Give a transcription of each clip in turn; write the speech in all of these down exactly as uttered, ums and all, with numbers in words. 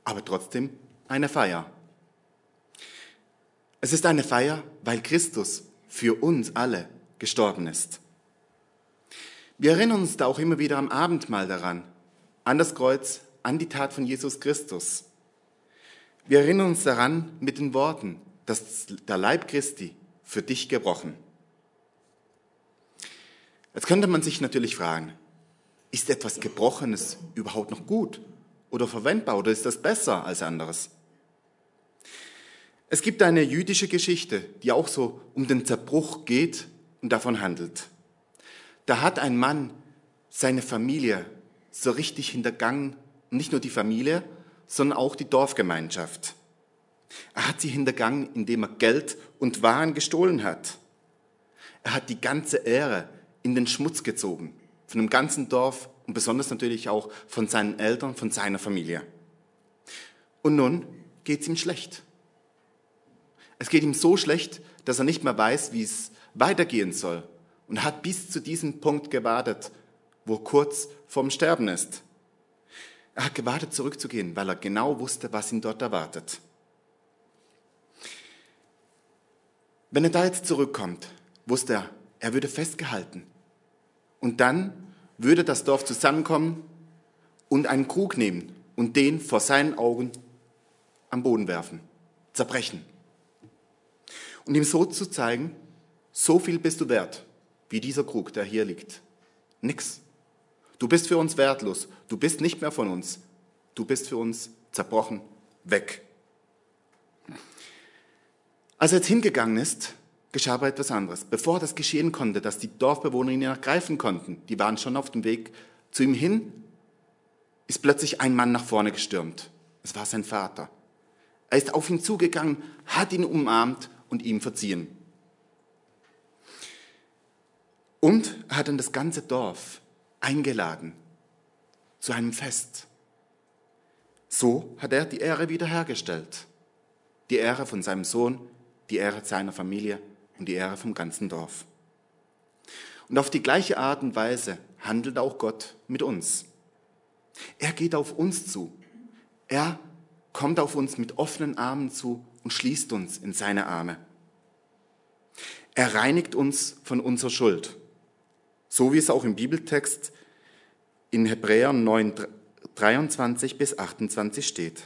aber trotzdem eine Feier. Es ist eine Feier, weil Christus für uns alle gestorben ist. Wir erinnern uns da auch immer wieder am Abendmahl daran, an das Kreuz, an die Tat von Jesus Christus. Wir erinnern uns daran mit den Worten, dass der Leib Christi für dich gebrochen. Jetzt könnte man sich natürlich fragen, ist etwas Gebrochenes überhaupt noch gut oder verwendbar oder ist das besser als anderes? Es gibt eine jüdische Geschichte, die auch so um den Zerbruch geht und davon handelt. Da hat ein Mann seine Familie so richtig hintergangen, nicht nur die Familie, sondern auch die Dorfgemeinschaft. Er hat sie hintergangen, indem er Geld und Waren gestohlen hat. Er hat die ganze Ehre in den Schmutz gezogen, von dem ganzen Dorf und besonders natürlich auch von seinen Eltern, von seiner Familie. Und nun geht es ihm schlecht. Es geht ihm so schlecht, dass er nicht mehr weiß, wie es weitergehen soll und hat bis zu diesem Punkt gewartet, wo er kurz vorm Sterben ist. Er hat gewartet, zurückzugehen, weil er genau wusste, was ihn dort erwartet. Wenn er da jetzt zurückkommt, wusste er, er würde festgehalten. Und dann würde das Dorf zusammenkommen und einen Krug nehmen und den vor seinen Augen am Boden werfen, zerbrechen. Und ihm so zu zeigen, so viel bist du wert, wie dieser Krug, der hier liegt. Nix. Du bist für uns wertlos. Du bist nicht mehr von uns. Du bist für uns zerbrochen, weg. Als er jetzt hingegangen ist, geschah aber etwas anderes. Bevor das geschehen konnte, dass die Dorfbewohner ihn ergreifen konnten, die waren schon auf dem Weg zu ihm hin, ist plötzlich ein Mann nach vorne gestürmt. Es war sein Vater. Er ist auf ihn zugegangen, hat ihn umarmt und ihm verziehen. Und er hat dann das ganze Dorf eingeladen zu einem Fest. So hat er die Ehre wiederhergestellt. Die Ehre von seinem Sohn, die Ehre seiner Familie und die Ehre vom ganzen Dorf. Und auf die gleiche Art und Weise handelt auch Gott mit uns. Er geht auf uns zu. Er kommt auf uns mit offenen Armen zu und schließt uns in seine Arme. Er reinigt uns von unserer Schuld. So wie es auch im Bibeltext in Hebräer neun, dreiundzwanzig bis achtundzwanzig steht.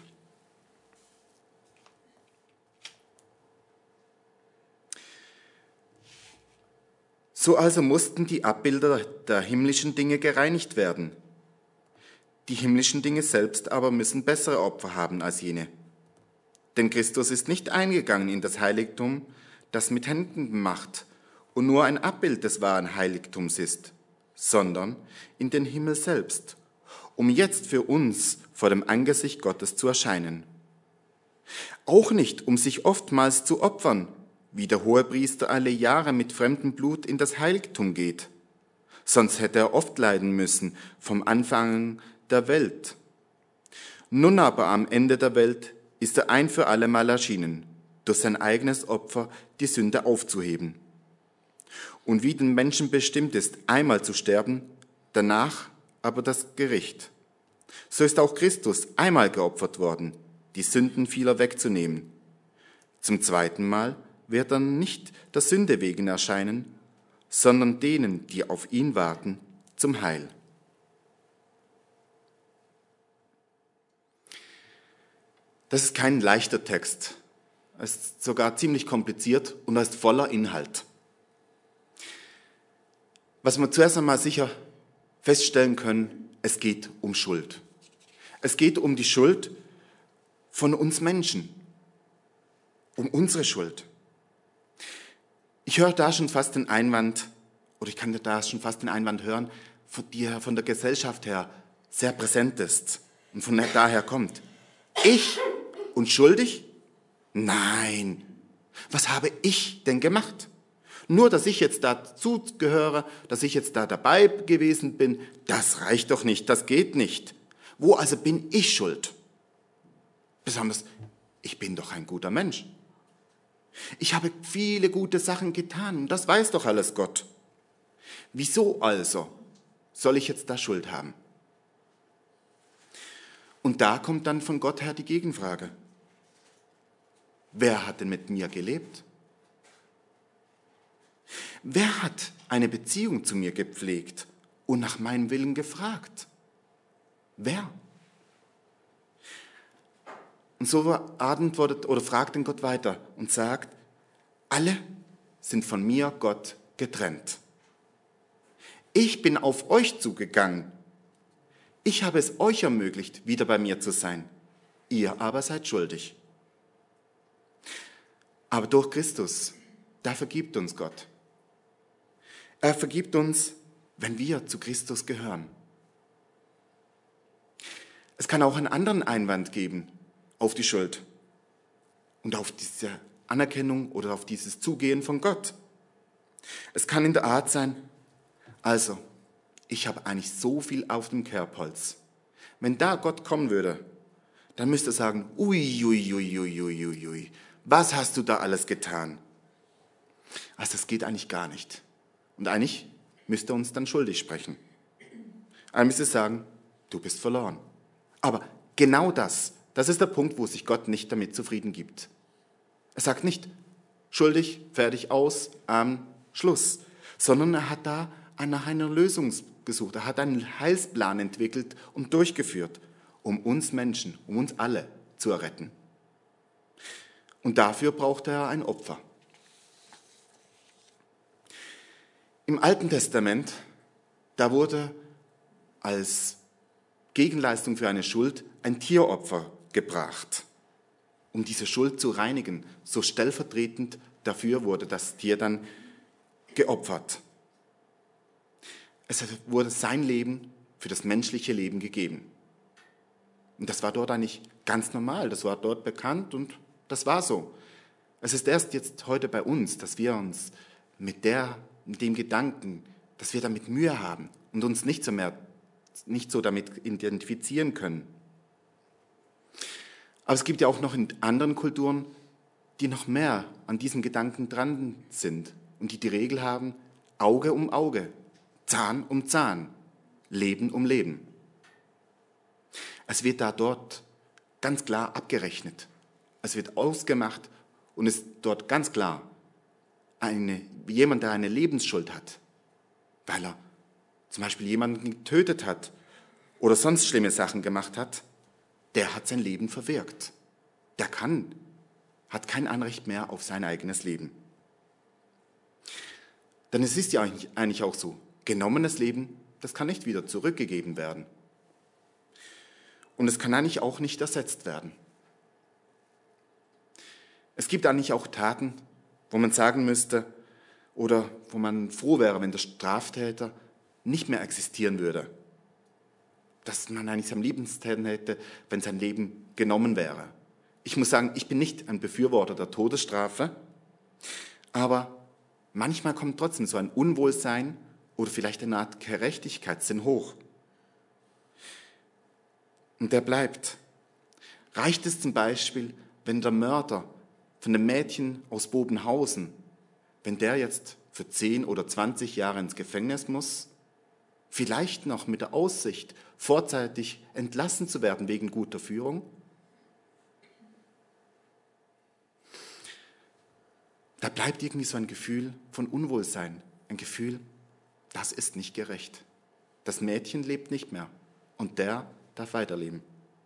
So also mussten die Abbilder der himmlischen Dinge gereinigt werden. Die himmlischen Dinge selbst aber müssen bessere Opfer haben als jene. Denn Christus ist nicht eingegangen in das Heiligtum, das mit Händen gemacht und nur ein Abbild des wahren Heiligtums ist, sondern in den Himmel selbst, um jetzt für uns vor dem Angesicht Gottes zu erscheinen. Auch nicht, um sich oftmals zu opfern, wie der Hohepriester alle Jahre mit fremdem Blut in das Heiligtum geht. Sonst hätte er oft leiden müssen vom Anfang der Welt. Nun aber am Ende der Welt ist er ein für alle Mal erschienen, durch sein eigenes Opfer die Sünde aufzuheben. Und wie den Menschen bestimmt ist, einmal zu sterben, danach aber das Gericht. So ist auch Christus einmal geopfert worden, die Sünden vieler wegzunehmen. Zum zweiten Mal wird er nicht der Sünde wegen erscheinen, sondern denen, die auf ihn warten, zum Heil. Das ist kein leichter Text. Es ist sogar ziemlich kompliziert und er ist voller Inhalt. Was wir zuerst einmal sicher feststellen können, es geht um Schuld. Es geht um die Schuld von uns Menschen, um unsere Schuld. Ich höre da schon fast den Einwand, oder ich kann da schon fast den Einwand hören, die von der Gesellschaft her sehr präsent ist und von daher kommt. Ich und schuldig? Nein. Was habe ich denn gemacht? Nur, dass ich jetzt dazu gehöre, dass ich jetzt da dabei gewesen bin, das reicht doch nicht, das geht nicht. Wo also bin ich schuld? Besonders, ich bin doch ein guter Mensch. Ich habe viele gute Sachen getan und das weiß doch alles Gott. Wieso also soll ich jetzt da Schuld haben? Und da kommt dann von Gott her die Gegenfrage. Wer hat denn mit mir gelebt? Wer hat eine Beziehung zu mir gepflegt und nach meinem Willen gefragt? Wer? Und so antwortet oder fragt dann Gott weiter und sagt, alle sind von mir, Gott, getrennt. Ich bin auf euch zugegangen. Ich habe es euch ermöglicht, wieder bei mir zu sein. Ihr aber seid schuldig. Aber durch Christus, da vergibt uns Gott. Er vergibt uns, wenn wir zu Christus gehören. Es kann auch einen anderen Einwand geben auf die Schuld und auf diese Anerkennung oder auf dieses Zugehen von Gott. Es kann in der Art sein, also, ich habe eigentlich so viel auf dem Kerbholz. Wenn da Gott kommen würde, dann müsste er sagen, ui, ui, ui, ui, ui, ui, ui, was hast du da alles getan? Also das geht eigentlich gar nicht. Und eigentlich müsste er uns dann schuldig sprechen. Er müsste sagen, du bist verloren. Aber genau das, das ist der Punkt, wo sich Gott nicht damit zufrieden gibt. Er sagt nicht, schuldig, fertig, aus, ähm, Schluss. Sondern er hat da nach einer Lösung gesucht. Er hat einen Heilsplan entwickelt und durchgeführt, um uns Menschen, um uns alle zu erretten. Und dafür brauchte er ein Opfer. Im Alten Testament, da wurde als Gegenleistung für eine Schuld ein Tieropfer gebracht, um diese Schuld zu reinigen. So stellvertretend dafür wurde das Tier dann geopfert. Es wurde sein Leben für das menschliche Leben gegeben. Und das war dort eigentlich ganz normal, das war dort bekannt und das war so. Es ist erst jetzt heute bei uns, dass wir uns mit, der, mit dem Gedanken, dass wir damit Mühe haben und uns nicht so, mehr, nicht so damit identifizieren können. Aber es gibt ja auch noch in anderen Kulturen, die noch mehr an diesen Gedanken dran sind und die die Regel haben, Auge um Auge, Zahn um Zahn, Leben um Leben. Es wird da dort ganz klar abgerechnet. Es wird ausgemacht und es ist dort ganz klar, eine, jemand, der eine Lebensschuld hat, weil er zum Beispiel jemanden getötet hat oder sonst schlimme Sachen gemacht hat, der hat sein Leben verwirkt. Der kann, hat kein Anrecht mehr auf sein eigenes Leben. Denn es ist ja eigentlich, eigentlich auch so, genommenes Leben, das kann nicht wieder zurückgegeben werden. Und es kann eigentlich auch nicht ersetzt werden. Es gibt eigentlich auch Taten, wo man sagen müsste oder wo man froh wäre, wenn der Straftäter nicht mehr existieren würde. Dass man eigentlich am liebsten hätte, wenn sein Leben genommen wäre. Ich muss sagen, ich bin nicht ein Befürworter der Todesstrafe, aber manchmal kommt trotzdem so ein Unwohlsein oder vielleicht eine Art Gerechtigkeitssinn hoch. Und der bleibt. Reicht es zum Beispiel, wenn der Mörder von dem Mädchen aus Bobenhausen, wenn der jetzt für zehn oder zwanzig Jahre ins Gefängnis muss, vielleicht noch mit der Aussicht, vorzeitig entlassen zu werden wegen guter Führung? Da bleibt irgendwie so ein Gefühl von Unwohlsein, ein Gefühl, das ist nicht gerecht. Das Mädchen lebt nicht mehr und der darf weiterleben.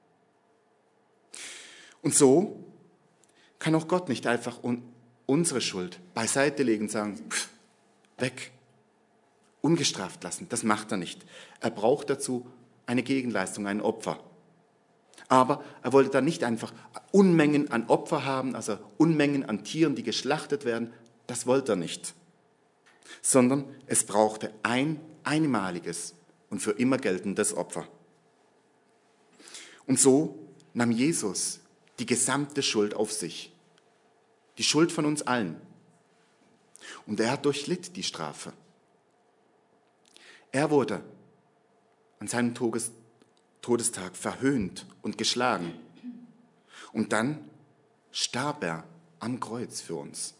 Und so kann auch Gott nicht einfach un- unsere Schuld beiseite legen und sagen, pff, weg, ungestraft lassen. Das macht er nicht. Er braucht dazu eine Gegenleistung, ein Opfer. Aber er wollte dann nicht einfach Unmengen an Opfer haben, also Unmengen an Tieren, die geschlachtet werden. Das wollte er nicht. Sondern es brauchte ein einmaliges und für immer geltendes Opfer. Und so nahm Jesus die gesamte Schuld auf sich. Die Schuld von uns allen. Und er durchlitt die Strafe. Er wurde an seinem Todes- Todestag verhöhnt und geschlagen. Und dann starb er am Kreuz für uns,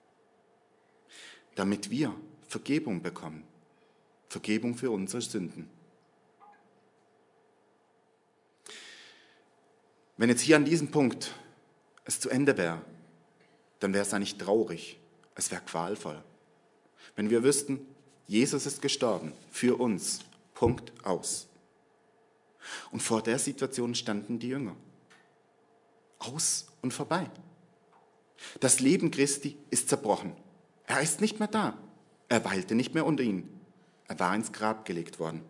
damit wir Vergebung bekommen. Vergebung für unsere Sünden. Wenn jetzt hier an diesem Punkt es zu Ende wäre, dann wäre es eigentlich traurig, es wäre qualvoll. Wenn wir wüssten, Jesus ist gestorben für uns, Punkt, aus. Und vor der Situation standen die Jünger. Aus und vorbei. Das Leben Christi ist zerbrochen. Er ist nicht mehr da. Er weilte nicht mehr unter ihnen. Er war ins Grab gelegt worden.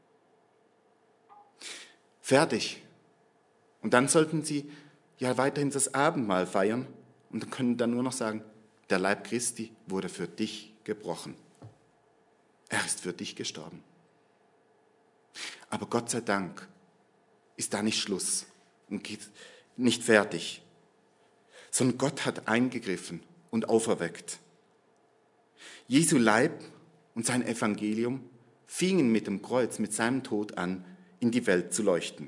Fertig. Und dann sollten sie ja weiterhin das Abendmahl feiern und können dann nur noch sagen, der Leib Christi wurde für dich gebrochen. Er ist für dich gestorben. Aber Gott sei Dank ist da nicht Schluss und geht nicht fertig, sondern Gott hat eingegriffen und auferweckt. Jesu Leib und sein Evangelium fingen mit dem Kreuz, mit seinem Tod an, in die Welt zu leuchten.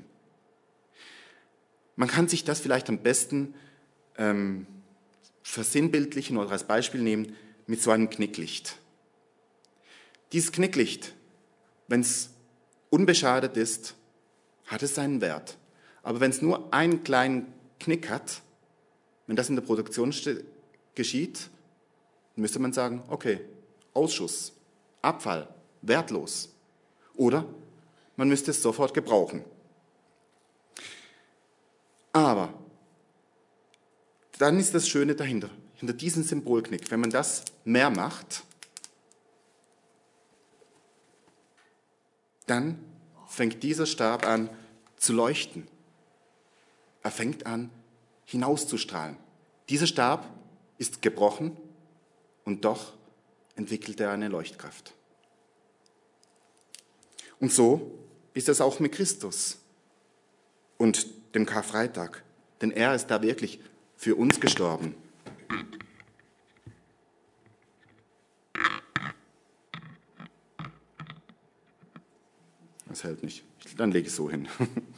Man kann sich das vielleicht am besten ähm, versinnbildlichen oder als Beispiel nehmen mit so einem Knicklicht. Dieses Knicklicht, wenn es unbeschadet ist, hat es seinen Wert. Aber wenn es nur einen kleinen Knick hat, wenn das in der Produktion geschieht, müsste man sagen, okay, Ausschuss, Abfall, wertlos. Oder man müsste es sofort gebrauchen. Aber dann ist das Schöne dahinter, hinter diesem Symbolknick, wenn man das mehr macht, dann fängt dieser Stab an zu leuchten. Er fängt an hinauszustrahlen. Dieser Stab ist gebrochen und doch entwickelt er eine Leuchtkraft. Und so ist es auch mit Christus und dem Karfreitag, denn er ist da wirklich für uns gestorben. Das hält nicht, dann lege ich es so hin.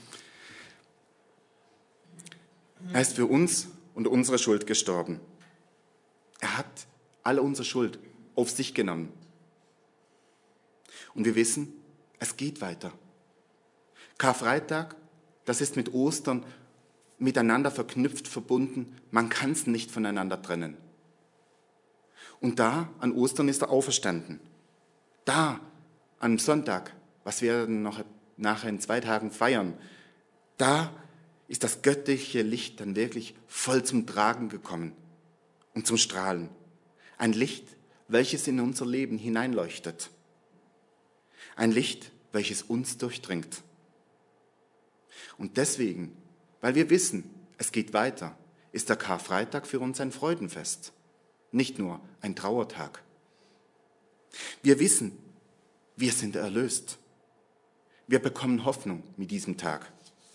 Er ist für uns und unsere Schuld gestorben. Er hat alle unsere Schuld auf sich genommen. Und wir wissen, es geht weiter. Karfreitag, das ist mit Ostern miteinander verknüpft, verbunden. Man kann es nicht voneinander trennen. Und da, an Ostern, ist er auferstanden. Da, am Sonntag, was wir noch nachher in zwei Tagen feiern, da ist das göttliche Licht dann wirklich voll zum Tragen gekommen und zum Strahlen. Ein Licht, welches in unser Leben hineinleuchtet. Ein Licht, welches uns durchdringt. Und deswegen, weil wir wissen, es geht weiter, ist der Karfreitag für uns ein Freudenfest, nicht nur ein Trauertag. Wir wissen, wir sind erlöst. Wir bekommen Hoffnung mit diesem Tag.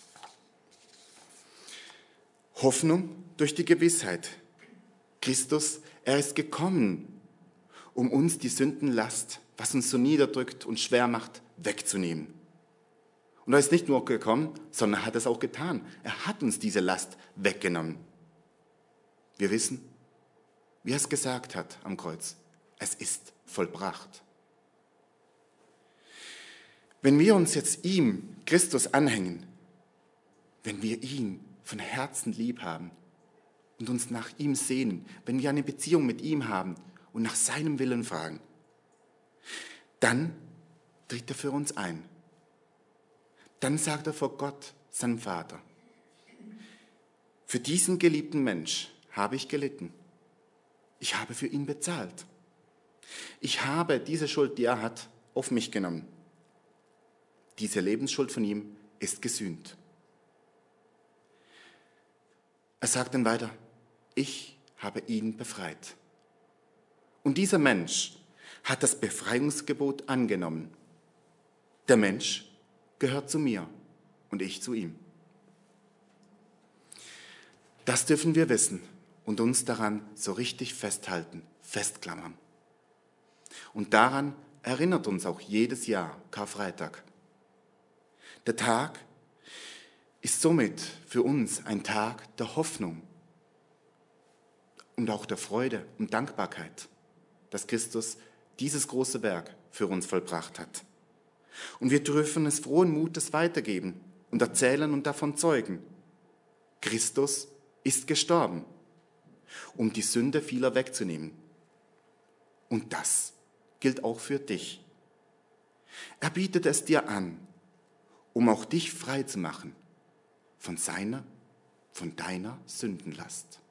Hoffnung durch die Gewissheit. Christus, er ist gekommen, um uns die Sündenlast, was uns so niederdrückt und schwer macht, wegzunehmen. Und er ist nicht nur gekommen, sondern er hat es auch getan. Er hat uns diese Last weggenommen. Wir wissen, wie er es gesagt hat am Kreuz, es ist vollbracht. Wenn wir uns jetzt ihm, Christus, anhängen, wenn wir ihn von Herzen lieb haben und uns nach ihm sehnen, wenn wir eine Beziehung mit ihm haben und nach seinem Willen fragen, dann tritt er für uns ein. Dann sagt er vor Gott, seinem Vater, für diesen geliebten Mensch habe ich gelitten. Ich habe für ihn bezahlt. Ich habe diese Schuld, die er hat, auf mich genommen. Diese Lebensschuld von ihm ist gesühnt. Er sagt dann weiter, ich habe ihn befreit. Und dieser Mensch hat das Befreiungsgebot angenommen. Der Mensch gehört zu mir und ich zu ihm. Das dürfen wir wissen und uns daran so richtig festhalten, festklammern. Und daran erinnert uns auch jedes Jahr Karfreitag. Der Tag ist somit für uns ein Tag der Hoffnung und auch der Freude und Dankbarkeit, dass Christus dieses große Werk für uns vollbracht hat. Und wir dürfen es frohen Mutes weitergeben und erzählen und davon zeugen. Christus ist gestorben, um die Sünde vieler wegzunehmen. Und das gilt auch für dich. Er bietet es dir an, um auch dich frei zu machen von seiner, von deiner Sündenlast.